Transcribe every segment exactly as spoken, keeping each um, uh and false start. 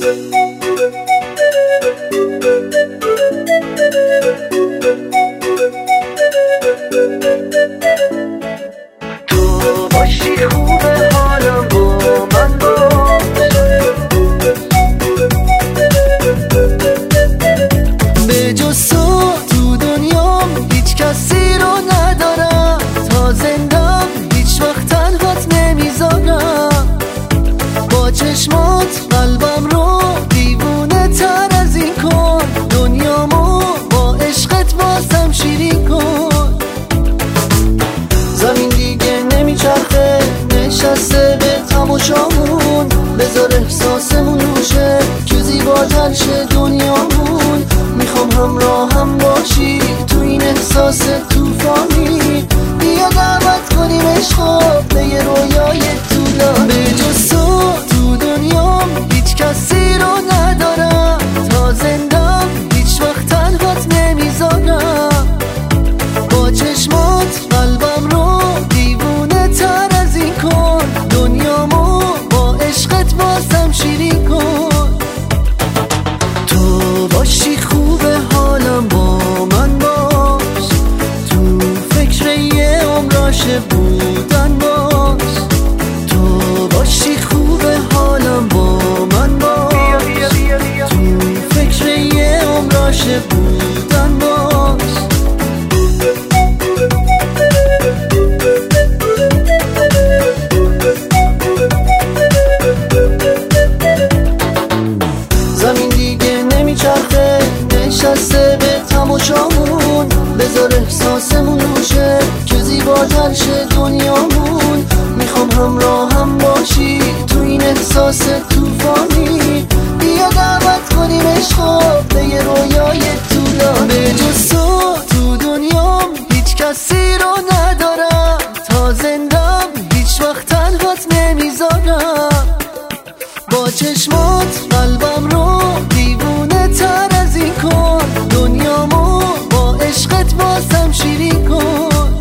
تو باشی خوبه حالم با من باش. به جز تو تو دنیام هیچ کسی رو ندارم، تا زندم هیچ وقت تنهات نمیذارم. با چشمات قلبم رو دیوونه تر از این کن، دنیامو با عشقت بازم شیرین کن. زمین دیگه نمیچرخه نشسته به تماشامون، بذار احساسمون روشه که زیباتر شه دنیامون. میخوام همراه هم باشی تو این احساس توفانی، بیا دعوت کنیم عشقو به یه رویای طولانی. به جز تو تو دنیام هیچ کسی رو ندارم، تا زندم هیچ وقت تنهات نمیذارم. با چشمات قلبم رو دیوونه تر از این کن، دنیامو با عشقت بازم شیرین کن. تو باشی خوبه حالم با من باش، تو فکر یه عمراشه بودن باش. تو باشی خوبه حالم با من باش، تو فکر یه عمراشه بودن باش. زمین دیگه نمیچرخه نشسته به تماشامون، بذار احساسمون روشه که زیباتر شه دنیامون. میخوام همراه هم باشی تو این احساس توفانی، بیا دعوت کنیم عشقو به یه رویای طولانی. به جز تو تو دنیام هیچ کسی رو ندارم، تا زندم هیچ وقت تنهات نمیذارم. با چشمات قلبم رو دیوونه تر از این کن، دنیامو با عشقت بازم شیرین کن.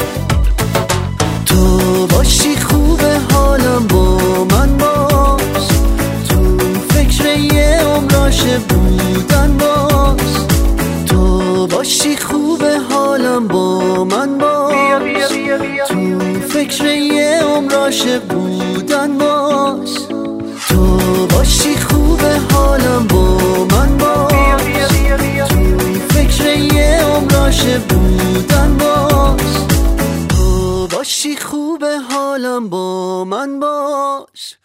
تو باشی خوبه حالم با من باش، تو فکر یه عمراشه بودن باش. تو باشی خوبه حالم با من باش، تو فکر یه عمراشه بودن باش. تو باشی خوبه حالم با من باش، تو فکر یه عمراشه بودن باش. تو باشی خوبه حالم با من باش.